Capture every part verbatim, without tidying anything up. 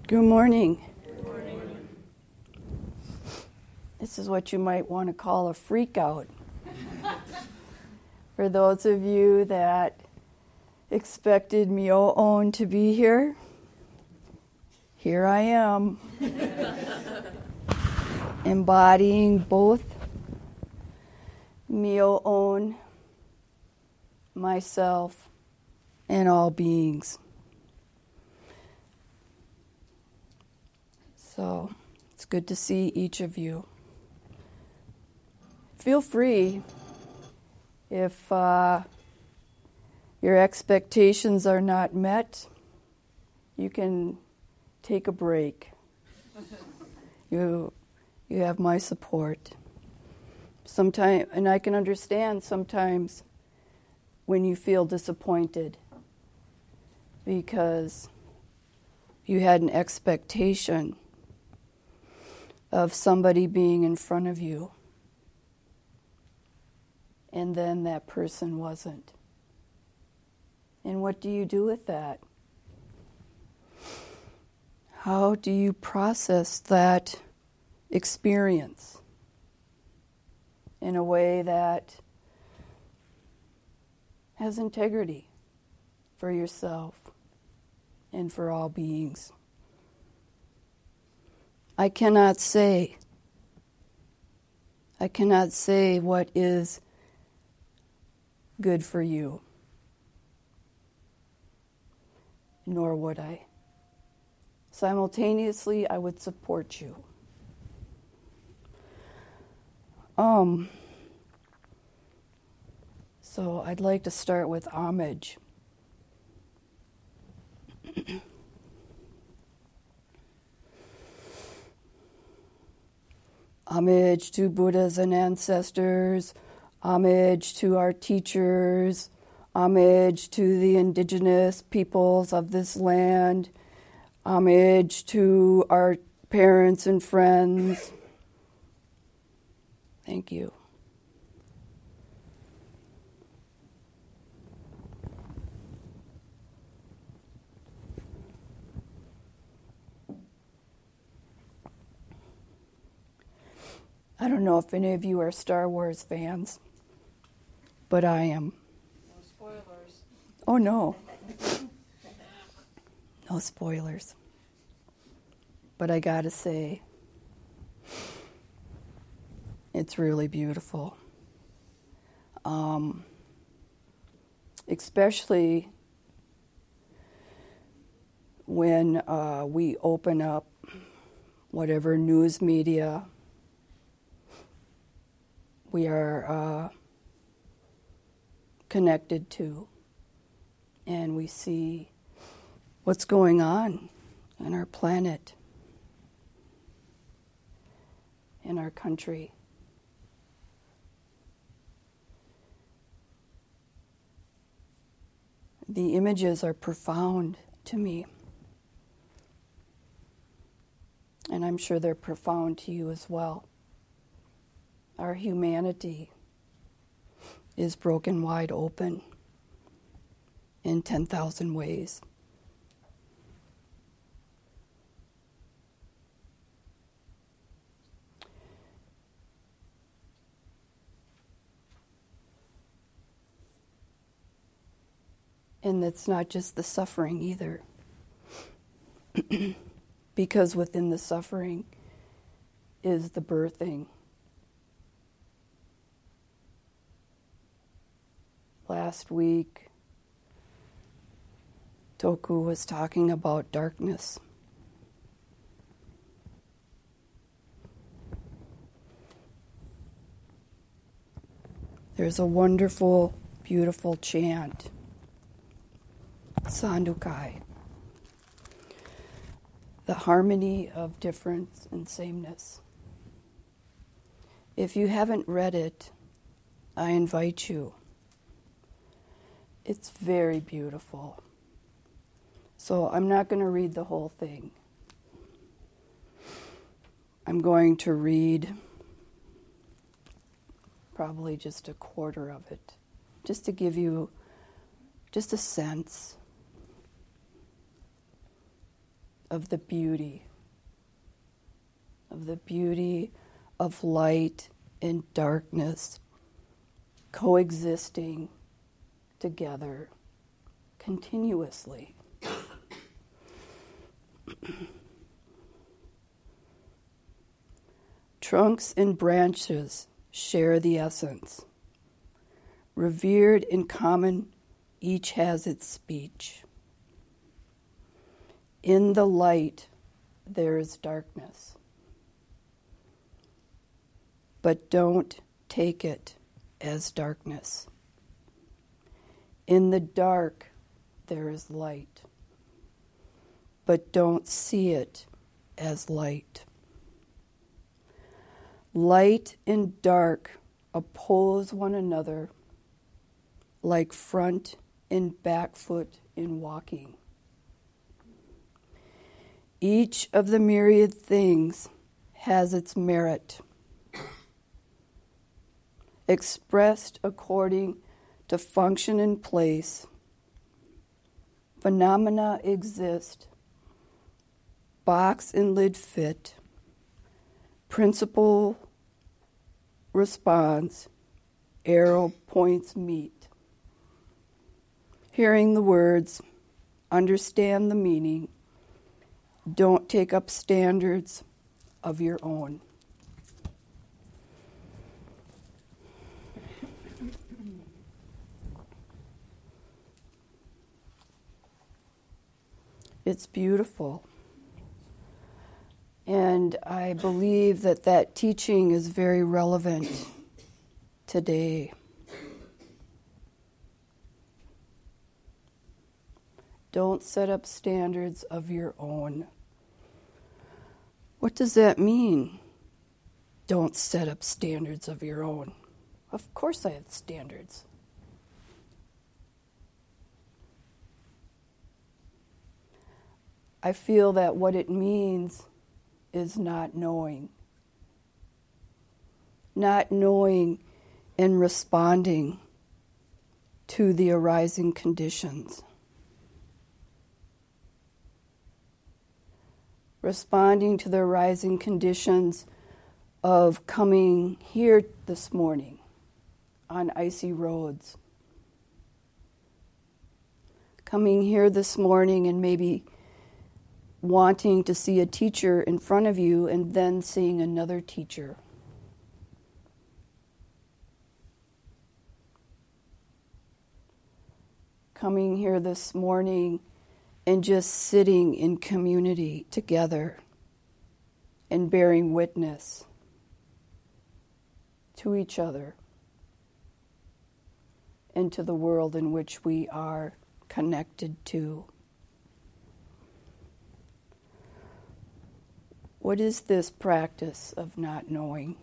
Good morning. Good morning. This is what you might want to call a freak out. For those of you that expected Myo-on to be here, here I am, embodying both Myo-on, myself, and all beings. So it's good to see each of you. Feel free, if uh, your expectations are not met, you can take a break. you, you have my support. Sometimes, and I can understand sometimes when you feel disappointed because you had an expectation of somebody being in front of you, and then that person wasn't. And what do you do with that? How do you process that experience in a way that has integrity for yourself and for all beings? I cannot say, I cannot say what is good for you, nor would I. Simultaneously, I would support you. Um, so I'd like to start with homage. Homage to Buddhas and ancestors, homage to our teachers, homage to the indigenous peoples of this land, homage to our parents and friends. Thank you. I don't know if any of you are Star Wars fans, but I am. No spoilers. Oh, no. No spoilers. But I gotta say, it's really beautiful. Um, especially when uh, we open up whatever news media we are uh, connected to, and we see what's going on on our planet, in our country. The images are profound to me, and I'm sure they're profound to you as well. Our humanity is broken wide open in ten thousand ways. And it's not just the suffering either. Because within the suffering is the birthing. Last week, Toku was talking about darkness. There's a wonderful, beautiful chant, Sandukai, the harmony of difference and sameness. If you haven't read it, I invite you. It's very beautiful. So I'm not going to read the whole thing. I'm going to read probably just a quarter of it, just to give you just a sense of the beauty, of the beauty of light and darkness coexisting together continuously. Trunks and branches share the essence. Revered in common, each has its speech. In the light, there is darkness. But don't take it as darkness. In the dark, there is light. But don't see it as light. Light and dark oppose one another like front and back foot in walking. Each of the myriad things has its merit, expressed according to function and place. Phenomena exist, box and lid fit, principle responds, arrow points meet. Hearing the words, understand the meaning, don't take up standards of your own. It's beautiful. And I believe that that teaching is very relevant today. Don't set up standards of your own. What does that mean? Don't set up standards of your own. Of course I have standards. I feel that what it means is not knowing. Not knowing and responding to the arising conditions. Responding to the arising conditions of coming here this morning on icy roads. Coming here this morning and maybe wanting to see a teacher in front of you and then seeing another teacher. Coming here this morning and just sitting in community together and bearing witness to each other and to the world in which we are connected to. What is this practice of not knowing?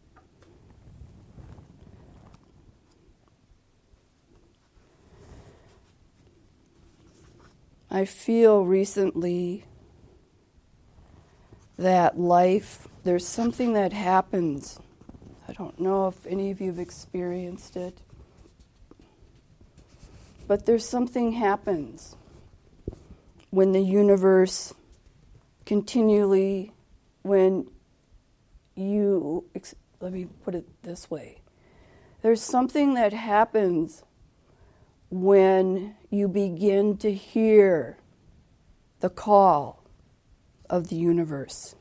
I feel recently that life, there's something that happens. I don't know if any of you have experienced it, but there's something happens when the universe continually When you, let me put it this way, there's something that happens when you begin to hear the call of the universe.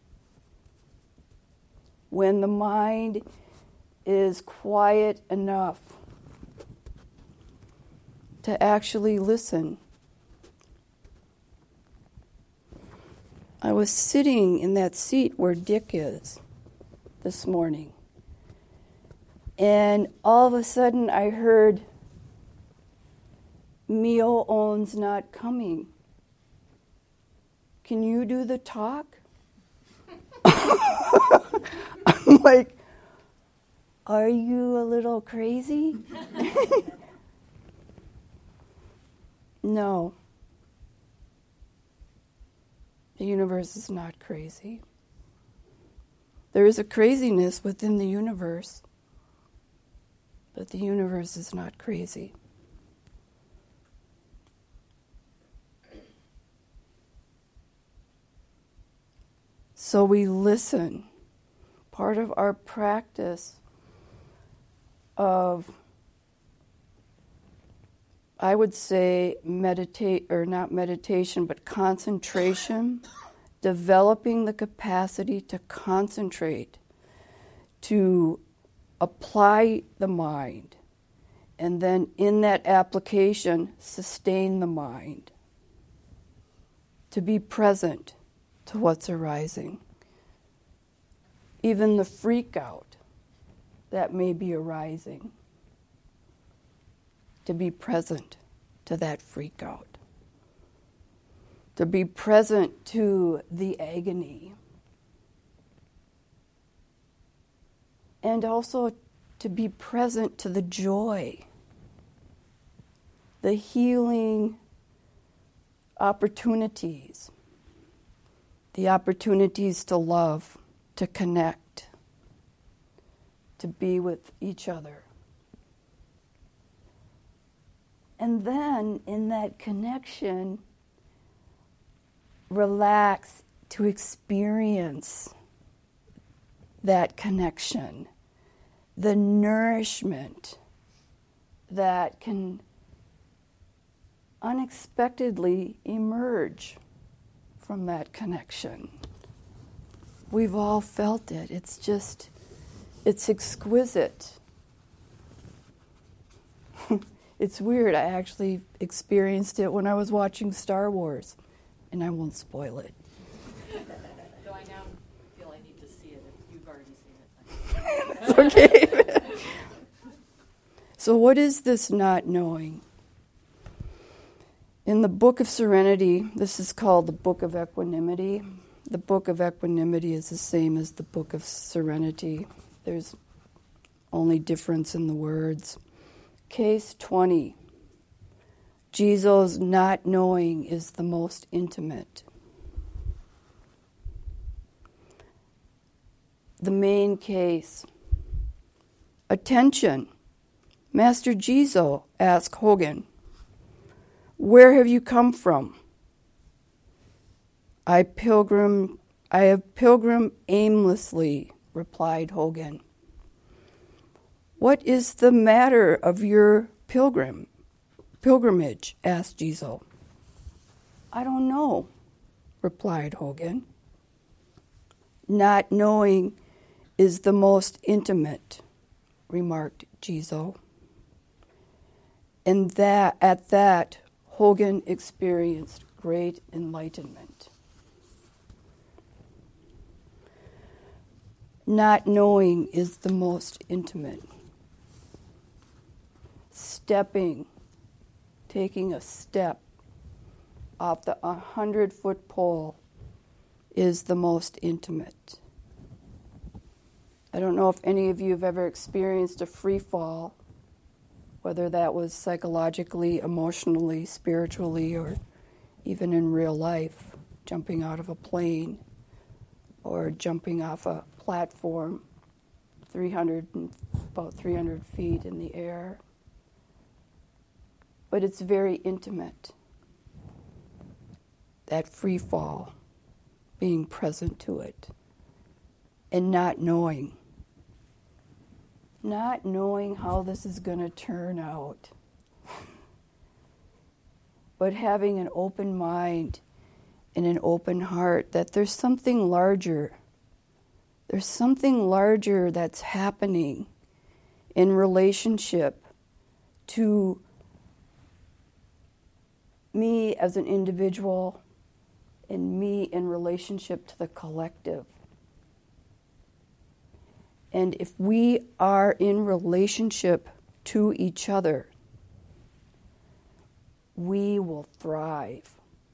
When the mind is quiet enough to actually listen. I was sitting in that seat where Dick is this morning, and all of a sudden I heard, Mio On's not coming. Can you do the talk? I'm like, are you a little crazy? No. The universe is not crazy. There is a craziness within the universe, but the universe is not crazy. So we listen. Part of our practice of, I would say, meditate, or not meditation, but concentration, developing the capacity to concentrate, to apply the mind, and then in that application, sustain the mind, to be present to what's arising. Even the freak out that may be arising, to be present to that freak out, to be present to the agony, and also to be present to the joy, the healing opportunities, the opportunities to love, to connect, to be with each other. And then in that connection, relax to experience that connection, the nourishment that can unexpectedly emerge from that connection. We've all felt it. It's just, it's exquisite. It's weird. I actually experienced it when I was watching Star Wars, and I won't spoil it. Though I now feel I need to see it if you've already seen it. It's okay. So what is this not knowing? In the Book of Serenity, this is called the Book of Equanimity. The Book of Equanimity is the same as the Book of Serenity. There's only difference in the words. Case twenty. Jesus not knowing is the most intimate. The main case. Attention. Master Jizo asked Hogen, "Where have you come from?" I pilgrim, I have pilgrimed aimlessly, replied Hogen. What is the matter of your pilgrim pilgrimage? Asked Jizo. I don't know, replied Hogen. Not knowing is the most intimate, remarked Jizo. And that at that, Hogen experienced great enlightenment. Not knowing is the most intimate. Stepping, taking a step off the hundred-foot pole is the most intimate. I don't know if any of you have ever experienced a free fall, whether that was psychologically, emotionally, spiritually, or even in real life, jumping out of a plane or jumping off a platform three hundred, about three hundred feet in the air. But it's very intimate, that free fall, being present to it, and not knowing. Not knowing how this is going to turn out. But having an open mind and an open heart that there's something larger. There's something larger that's happening in relationship to me as an individual and me in relationship to the collective. And if we are in relationship to each other, we will thrive.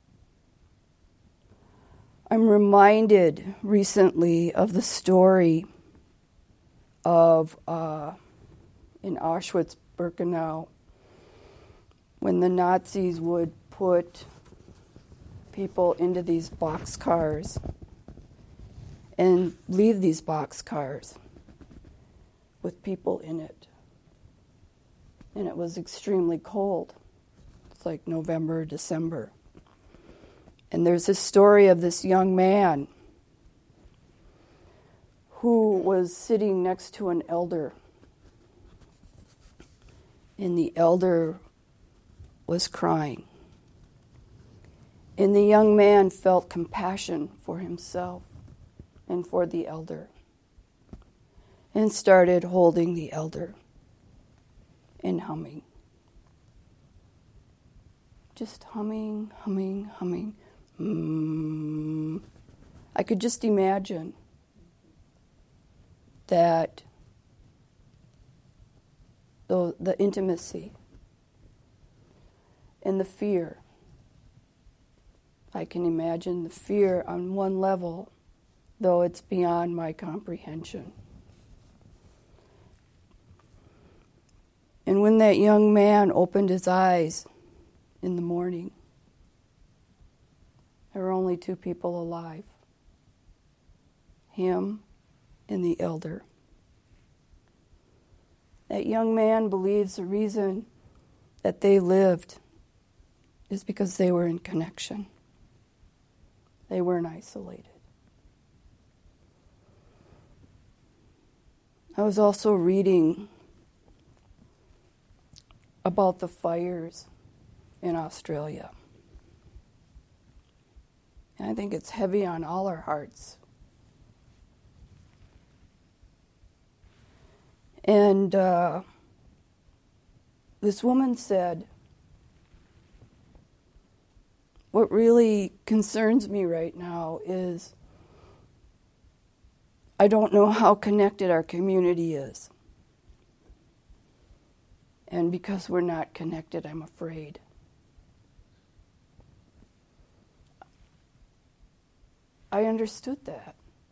I'm reminded recently of the story of uh, in Auschwitz-Birkenau, when the Nazis would put people into these boxcars and leave these boxcars with people in it. And it was extremely cold. It's like November, December. And there's this story of this young man who was sitting next to an elder. And the elder was crying. And the young man felt compassion for himself and for the elder, and started holding the elder and humming. Just humming, humming, humming. Mm. I could just imagine that the, the intimacy and the fear. I can imagine the fear on one level, though it's beyond my comprehension. And when that young man opened his eyes in the morning, there were only two people alive, him and the elder. That young man believes the reason that they lived is because they were in connection. They weren't isolated. I was also reading about the fires in Australia. And I think it's heavy on all our hearts. And uh, this woman said, what really concerns me right now is I don't know how connected our community is. And because we're not connected, I'm afraid. I understood that.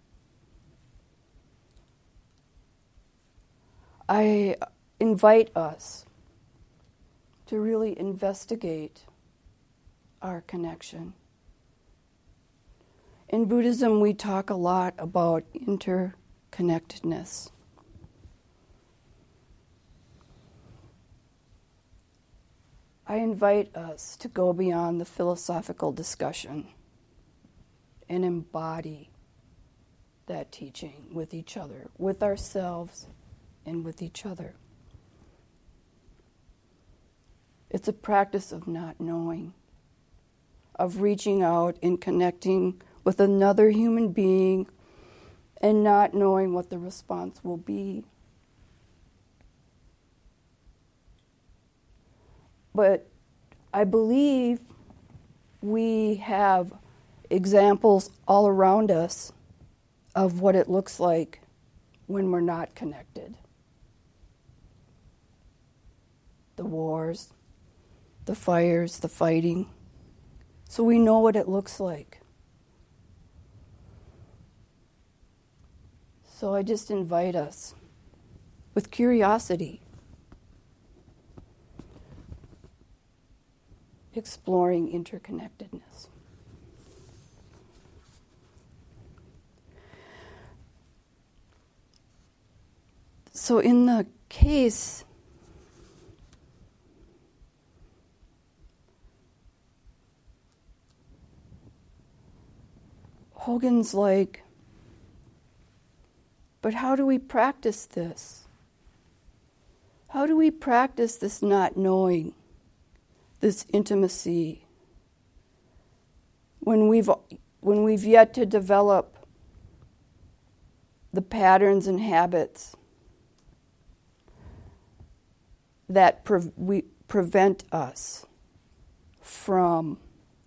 I invite us to really investigate our connection. In Buddhism, we talk a lot about interconnectedness. I invite us to go beyond the philosophical discussion and embody that teaching with each other, with ourselves, and with each other. It's a practice of not knowing, of reaching out and connecting with another human being and not knowing what the response will be. But I believe we have examples all around us of what it looks like when we're not connected. The wars, the fires, the fighting. So we know what it looks like. So I just invite us with curiosity, exploring interconnectedness. So in the case Hogan's like, but how do we practice this? How do we practice this not knowing, this intimacy, when we've when we've yet to develop the patterns and habits that pre- we prevent us from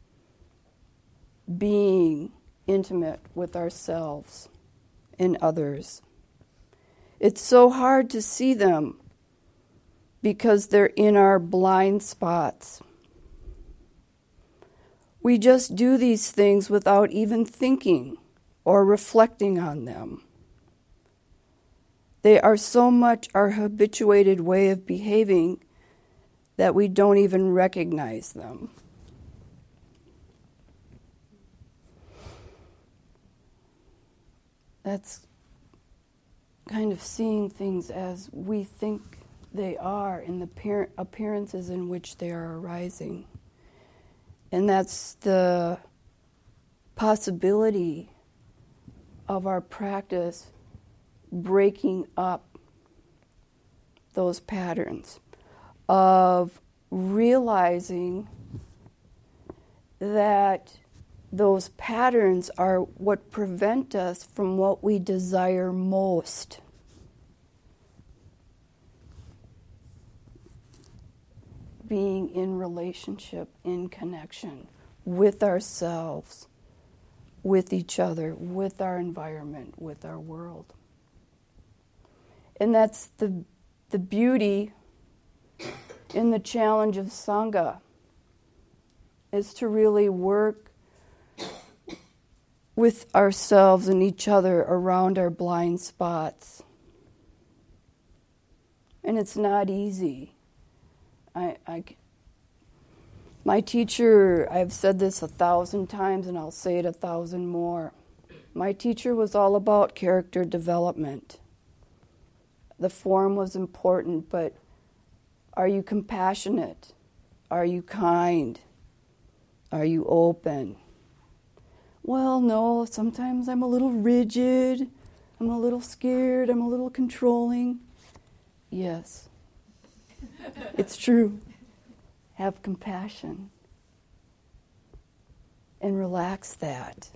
being intimate with ourselves and others? It's so hard to see them because they're in our blind spots. We just do these things without even thinking or reflecting on them. They are so much our habituated way of behaving that we don't even recognize them. That's kind of seeing things as we think they are in the appear- appearances in which they are arising. And that's the possibility of our practice breaking up those patterns, of realizing that those patterns are what prevent us from what we desire most. Being in relationship, in connection with ourselves, with each other, with our environment, with our world. And that's the, the beauty in the challenge of Sangha, is to really work with ourselves and each other around our blind spots. And it's not easy. I, I, my teacher, I've said this a thousand times and I'll say it a thousand more. My teacher was all about character development. The form was important, but are you compassionate? Are you kind? Are you open? Well, no, sometimes I'm a little rigid, I'm a little scared, I'm a little controlling. Yes, it's true. Have compassion and relax that.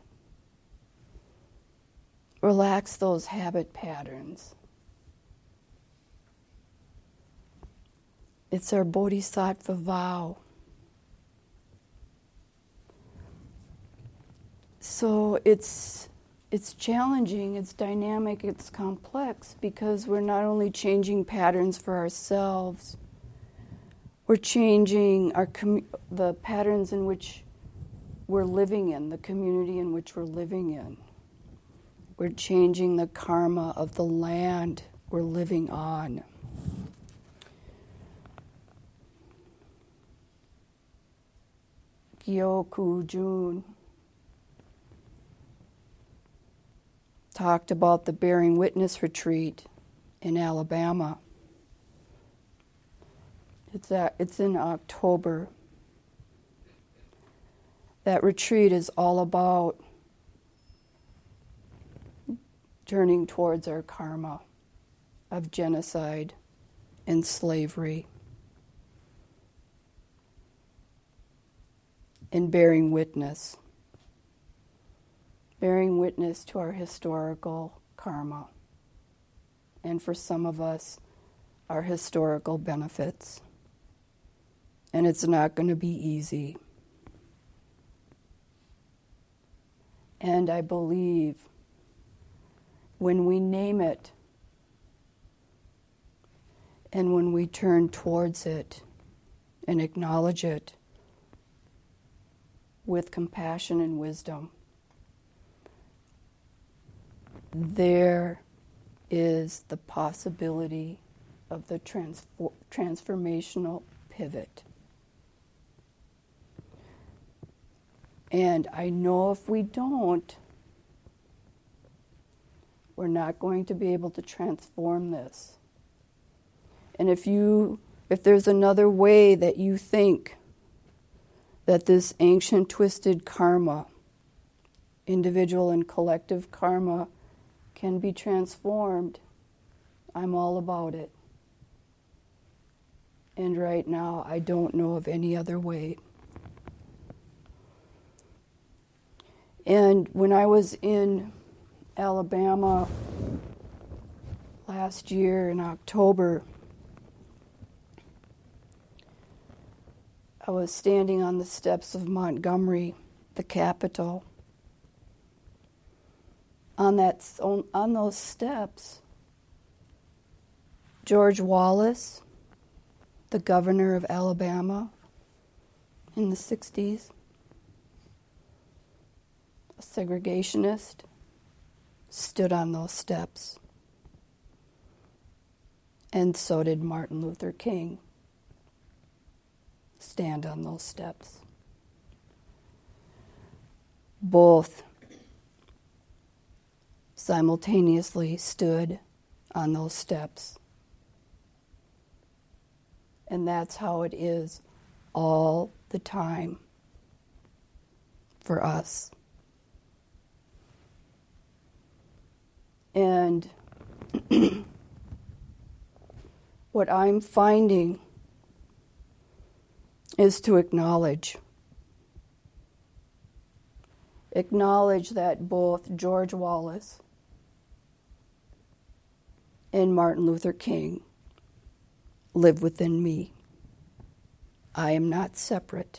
Relax those habit patterns. It's our bodhisattva vow. So it's it's challenging, it's dynamic, it's complex, because we're not only changing patterns for ourselves, we're changing our com- the patterns in which we're living in, the community in which we're living in. We're changing the karma of the land we're living on. Gyoku Jun talked about the Bearing Witness retreat in Alabama. It's at, it's in October. That retreat is all about turning towards our karma of genocide and slavery, and bearing witness. Bearing witness to our historical karma, and for some of us, our historical benefits. And it's not going to be easy. And I believe when we name it, and when we turn towards it and acknowledge it with compassion and wisdom, there is the possibility of the transfor- transformational pivot. And I know if we don't, we're not going to be able to transform this. And if you, if there's another way that you think that this ancient twisted karma, individual and collective karma, can be transformed, I'm all about it. And right now, I don't know of any other way. And when I was in Alabama last year in October, I was standing on the steps of Montgomery, the capital. On that, on those steps, George Wallace, the governor of Alabama in the sixties, a segregationist, stood on those steps. And so did Martin Luther King stand on those steps. Both simultaneously stood on those steps. And that's how it is all the time for us. And what I'm finding is to acknowledge. Acknowledge that both George Wallace and Martin Luther King live within me. I am not separate.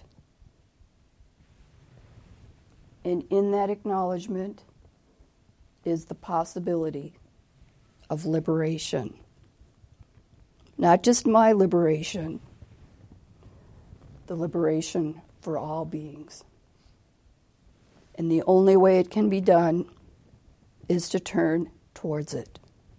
And in that acknowledgement is the possibility of liberation. Not just my liberation, the liberation for all beings. And the only way it can be done is to turn towards it.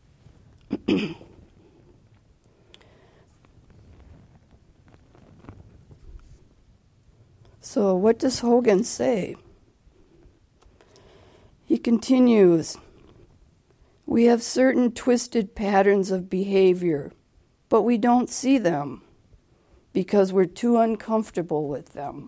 So what does Hogan say? He continues, we have certain twisted patterns of behavior, but we don't see them because we're too uncomfortable with them.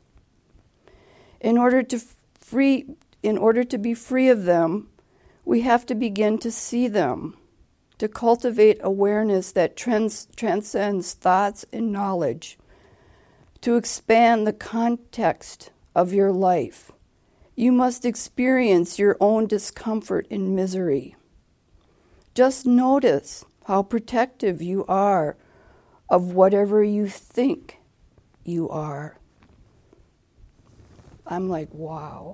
In order to free, in order to be free of them, we have to begin to see them, to cultivate awareness that trans- transcends thoughts and knowledge, to expand the context of your life. You must experience your own discomfort and misery. Just notice how protective you are of whatever you think you are. I'm like, wow.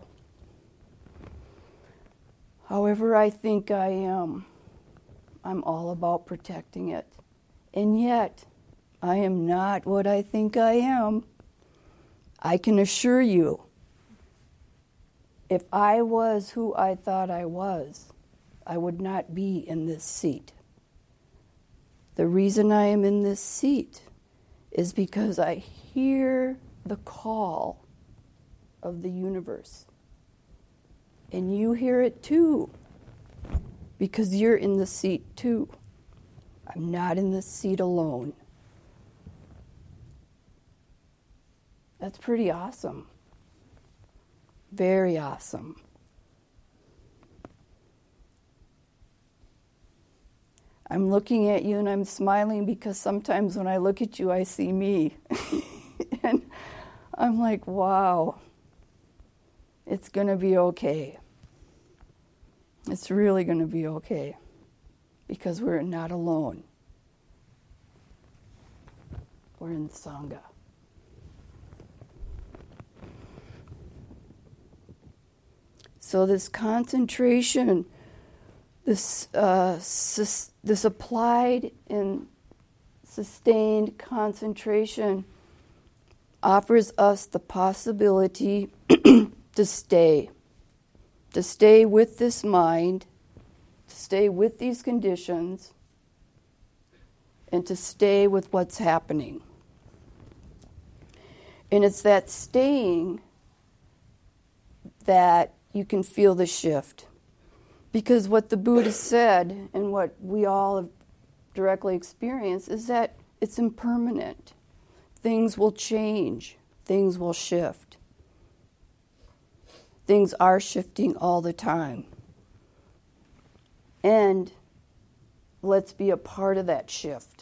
However I think I am, I'm all about protecting it. And yet, I am not what I think I am. I can assure you, if I was who I thought I was, I would not be in this seat. The reason I am in this seat is because I hear the call of the universe. And you hear it too, because you're in the seat too. I'm not in the seat alone. That's pretty awesome. Very awesome. I'm looking at you and I'm smiling because sometimes when I look at you, I see me. And I'm like, wow, it's going to be okay. It's really going to be okay because we're not alone. We're in the Sangha. So this concentration, this uh, sus- this applied and sustained concentration offers us the possibility to stay, to stay with this mind, to stay with these conditions, and to stay with what's happening. And it's that staying that you can feel the shift. Because what the Buddha said, and what we all have directly experienced, is that it's impermanent. Things will change. Things will shift. Things are shifting all the time. And let's be a part of that shift.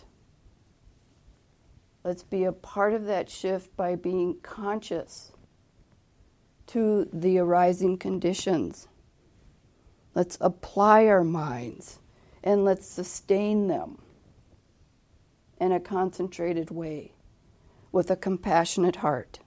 Let's be a part of that shift by being conscious to the arising conditions. Let's apply our minds and let's sustain them in a concentrated way with a compassionate heart.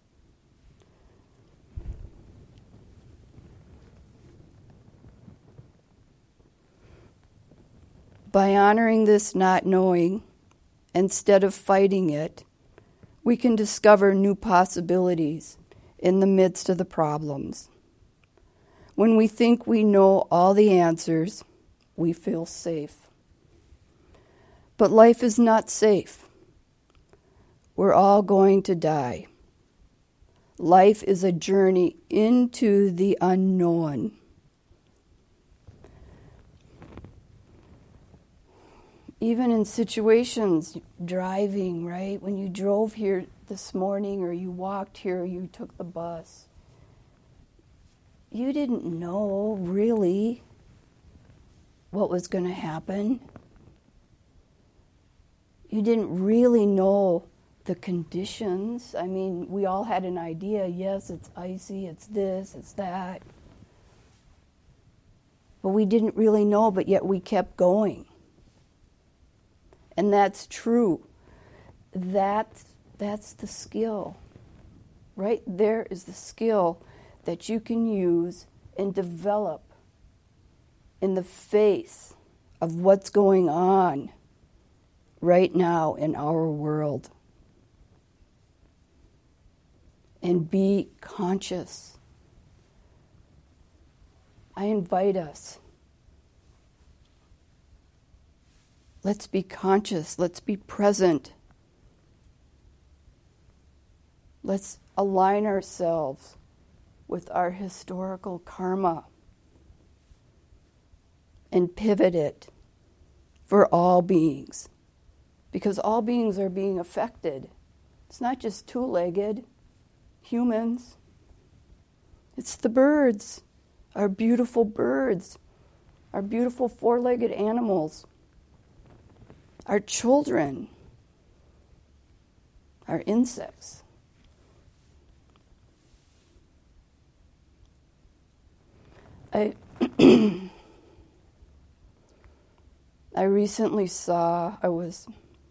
By honoring this not knowing, instead of fighting it, we can discover new possibilities in the midst of the problems. When we think we know all the answers, we feel safe. But life is not safe. We're all going to die. Life is a journey into the unknown. Even in situations, driving, right? When you drove here this morning or you walked here or you took the bus, you didn't know, really, what was going to happen. You didn't really know the conditions. I mean, we all had an idea, yes, it's icy, it's this, it's that. But we didn't really know, but yet we kept going. And that's true. That's, that's the skill. Right there is the skill that you can use and develop in the face of what's going on right now in our world. And be conscious. I invite us. Let's be conscious. Let's be present. Let's align ourselves with our historical karma and pivot it for all beings. Because all beings are being affected. It's not just two-legged humans. It's the birds, our beautiful birds, our beautiful four-legged animals, our children, our insects. I I recently saw, I was,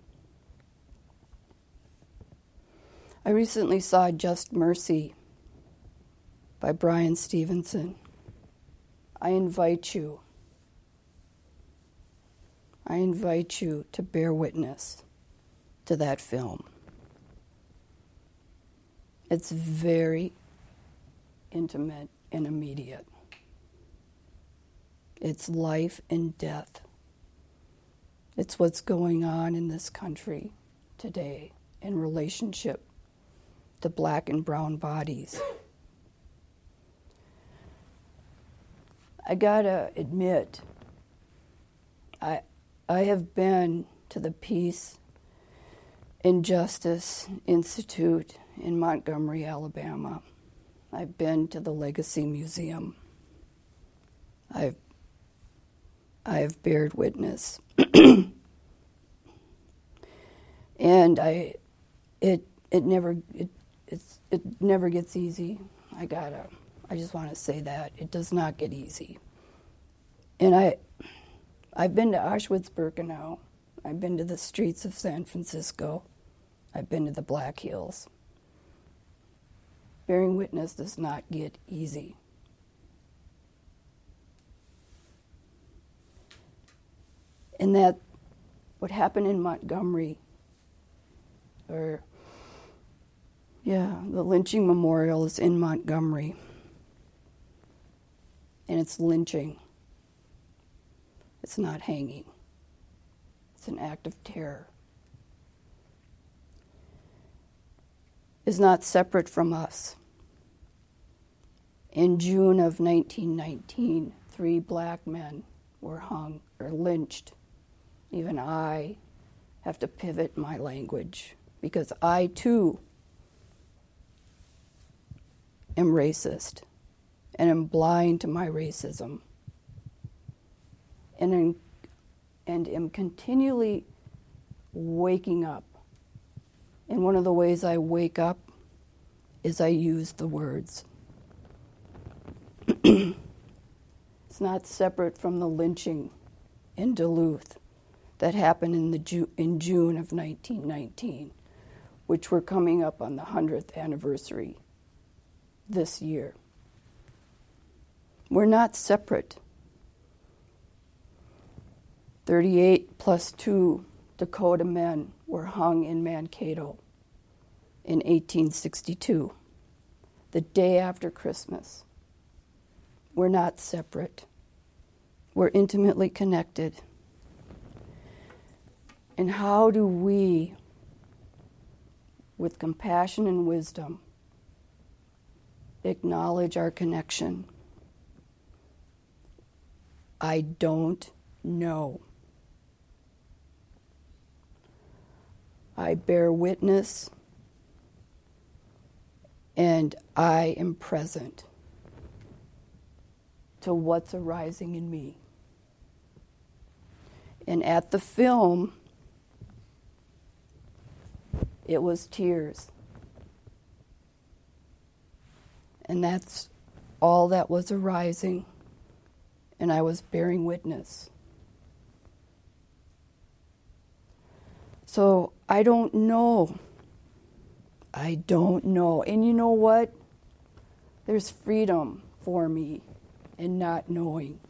I recently saw Just Mercy by Brian Stevenson. I invite you, I invite you to bear witness to that film. It's very intimate and immediate. It's life and death. It's what's going on in this country today in relationship to black and brown bodies. I gotta admit, I I have been to the Peace and Justice Institute in Montgomery, Alabama. I've been to the Legacy Museum. I've I have bared witness. And I it it never it it's it never gets easy. I gotta I just want to say that. It does not get easy. And I I've been to Auschwitz-Birkenau. I've been to the streets of San Francisco. I've been to the Black Hills. Bearing witness does not get easy. And that what happened in Montgomery, or, yeah, the lynching memorial is in Montgomery. And it's lynching. It's not hanging. It's an act of terror. Is not separate from us. In June of nineteen nineteen, three black men were hung or lynched. Even I have to pivot my language because I too am racist and am blind to my racism and am, and am continually waking up. And one of the ways I wake up is I use the words. It's not separate from the lynching in Duluth that happened in the Ju- in June of nineteen nineteen, which we're coming up on the hundredth anniversary this year. We're not separate. thirty-eight plus two Dakota men were hung in Mankato in eighteen sixty-two, the day after Christmas. We're not separate. We're intimately connected. And how do we, with compassion and wisdom, acknowledge our connection? I don't know. I bear witness, and I am present to what's arising in me. And at the film, it was tears. And that's all that was arising, and I was bearing witness. So I don't know. I don't know. And you know what? There's freedom for me in not knowing.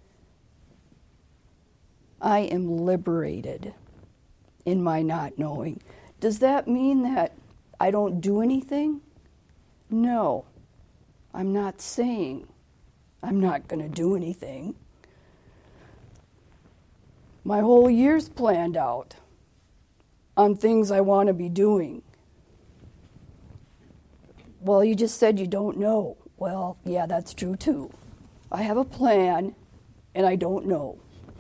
I am liberated in my not knowing. Does that mean that I don't do anything? No. I'm not saying I'm not going to do anything. My whole year's planned out on things I want to be doing. Well, you just said you don't know. Well, yeah, that's true too. I have a plan, and I don't know.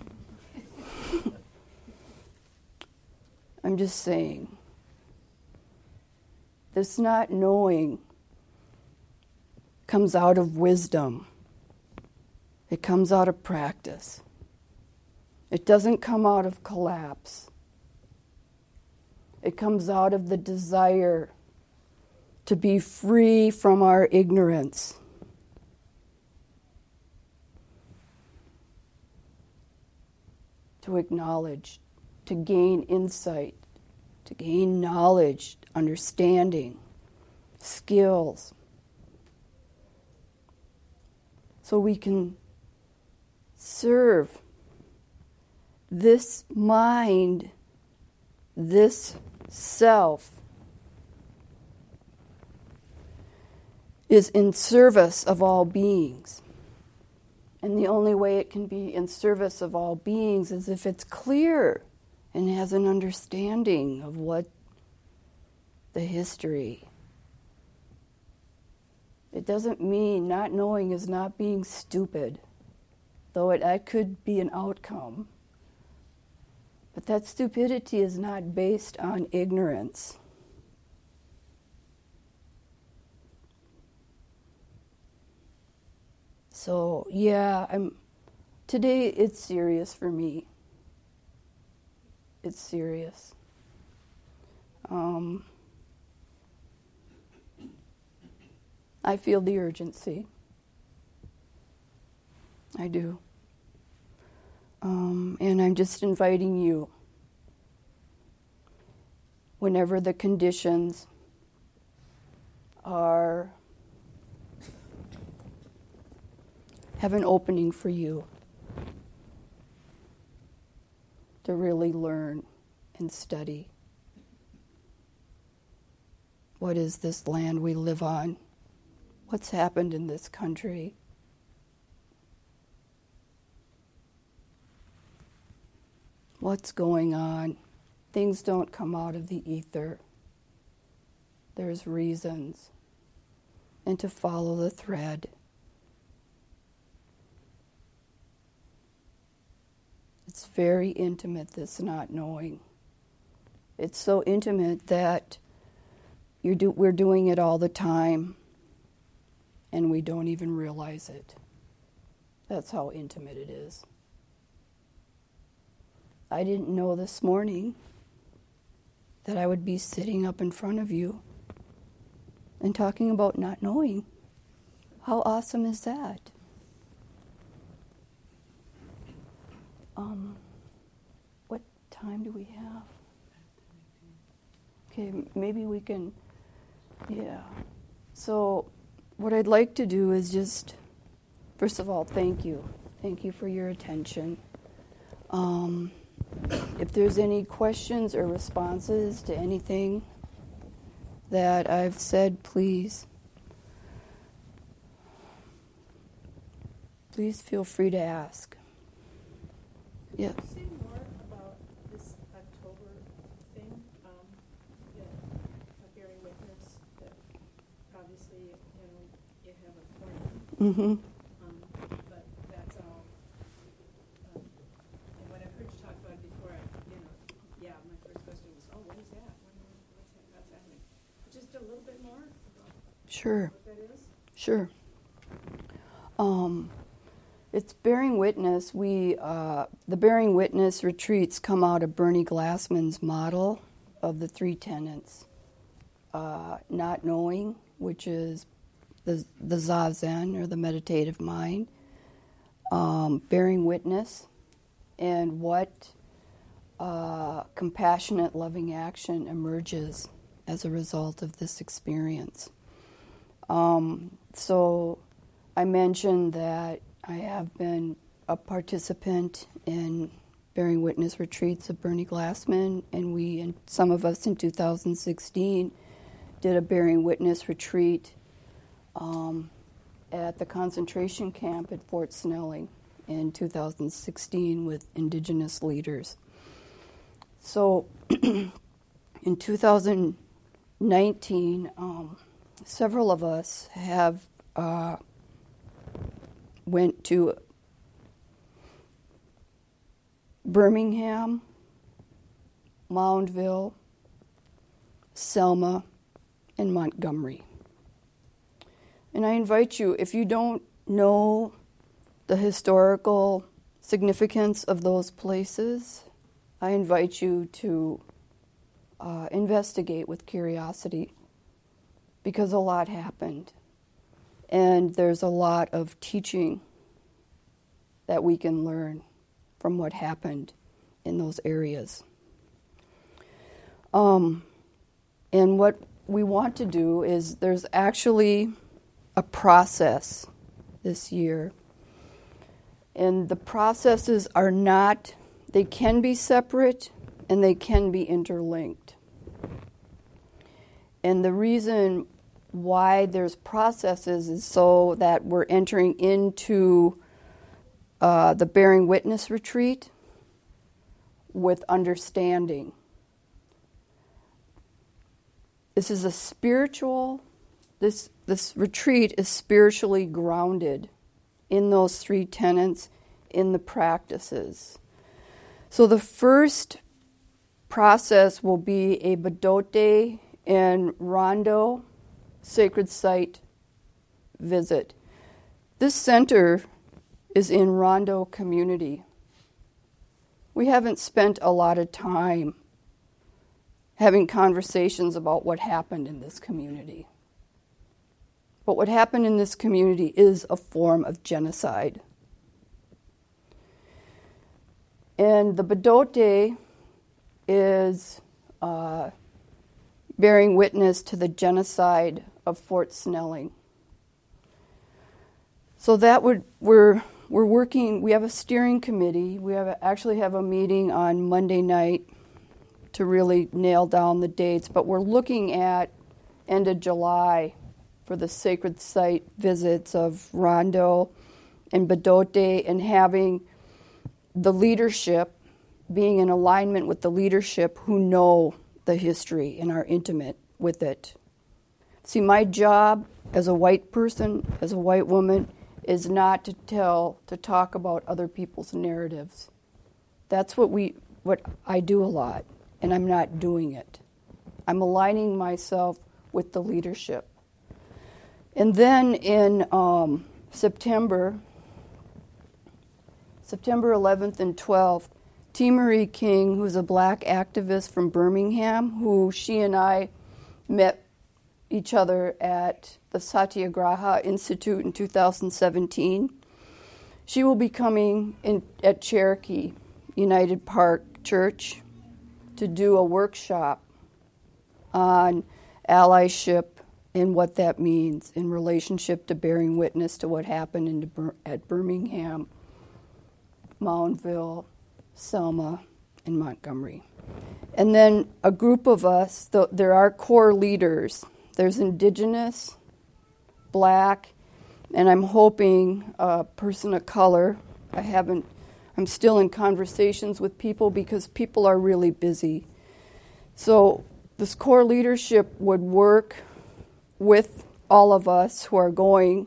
I'm just saying. This not knowing comes out of wisdom. It comes out of practice. It doesn't come out of collapse. It comes out of the desire to be free from our ignorance. To acknowledge, to gain insight, to gain knowledge, understanding, skills. So we can serve this mind, this self, is in service of all beings. And the only way it can be in service of all beings is if it's clear and has an understanding of what the history. It doesn't mean not knowing is not being stupid, though it that could be an outcome. But that stupidity is not based on ignorance. So, yeah, I'm today it's serious for me. It's serious. Um, I feel the urgency. I do. Um, and I'm just inviting you, whenever the conditions are, have an opening for you to really learn and study. What is this land we live on? What's happened in this country? What's going on? Things don't come out of the ether. There's reasons. And to follow the thread. It's very intimate, this not knowing. It's so intimate that you're do, we're doing it all the time, and we don't even realize it. That's how intimate it is. I didn't know this morning that I would be sitting up in front of you and talking about not knowing. How awesome is that? Um, what time do we have? Okay, maybe we can, yeah. So what I'd like to do is just, first of all, thank you. Thank you for your attention. Um, if there's any questions or responses to anything that I've said, please, please feel free to ask. Yeah. Can you say more about this October thing? Um, yeah, uh, bearing witness that obviously, you know, you have a point. Mm-hmm. Um, but that's all. Um, and when I've heard you talk about it before, I, you know, yeah, my first question was, oh, what is that? What, what's, that, what's happening? Just a little bit more about Sure. what that is? Sure. Um, It's Bearing Witness. We uh, the Bearing Witness retreats come out of Bernie Glassman's model of the three tenets. Uh, not knowing, which is the, the Zazen, or the meditative mind. Um, bearing witness, and what uh, compassionate, loving action emerges as a result of this experience. Um, so I mentioned that I have been a participant in Bearing Witness retreats of Bernie Glassman, and we, and some of us in two thousand sixteen, did a Bearing Witness retreat um, at the concentration camp at Fort Snelling in two thousand sixteen with Indigenous leaders. So in two thousand nineteen, um, several of us have uh, went to Birmingham, Moundville, Selma, and Montgomery. And I invite you, if you don't know the historical significance of those places, I invite you to uh, investigate with curiosity, because a lot happened. And there's a lot of teaching that we can learn from what happened in those areas. Um, and what we want to do is, there's actually a process this year. And the processes are not, they can be separate and they can be interlinked. And the reason why there's processes is so that we're entering into uh, the Bearing Witness retreat with understanding. This is a spiritual, this this retreat is spiritually grounded in those three tenets, in the practices. So the first process will be a Badote and Rondo sacred site visit. This center is in Rondo community. We haven't spent a lot of time having conversations about what happened in this community. But what happened in this community is a form of genocide. And the Badote is uh, bearing witness to the genocide of Fort Snelling. So that would, we're we're working, we have a steering committee. We have a, actually have a meeting on Monday night to really nail down the dates, but we're looking at end of July for the sacred site visits of Rondo and Badote, and having the leadership being in alignment with the leadership who know the history and are intimate with it. See, my job as a white person, as a white woman, is not to tell, to talk about other people's narratives. That's what we, what I do a lot, and I'm not doing it. I'm aligning myself with the leadership. And then in um, September, September eleventh and twelfth, T. Marie King, who's a black activist from Birmingham, who she and I met each other at the Satyagraha Institute in two thousand seventeen. She will be coming in at Cherokee United Park Church to do a workshop on allyship and what that means in relationship to bearing witness to what happened in, at Birmingham, Moundville, Selma, and Montgomery. And then a group of us, th- there are core leaders. There's Indigenous, Black, and I'm hoping a person of color. I haven't, I'm still in conversations with people because people are really busy. So this core leadership would work with all of us who are going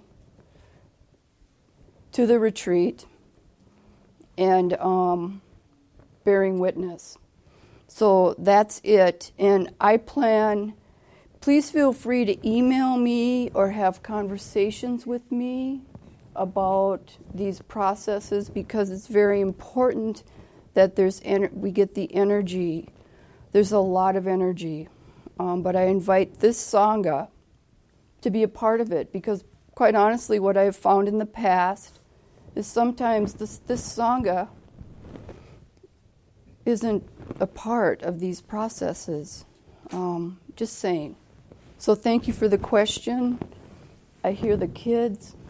to the retreat and um, bearing witness. So that's it. And I plan, please feel free to email me or have conversations with me about these processes because it's very important that there's en- we get the energy. There's a lot of energy. Um, but I invite this Sangha to be a part of it because, quite honestly, what I've found in the past is sometimes this, this Sangha isn't a part of these processes. Um, just saying. So thank you for the question. I hear the kids.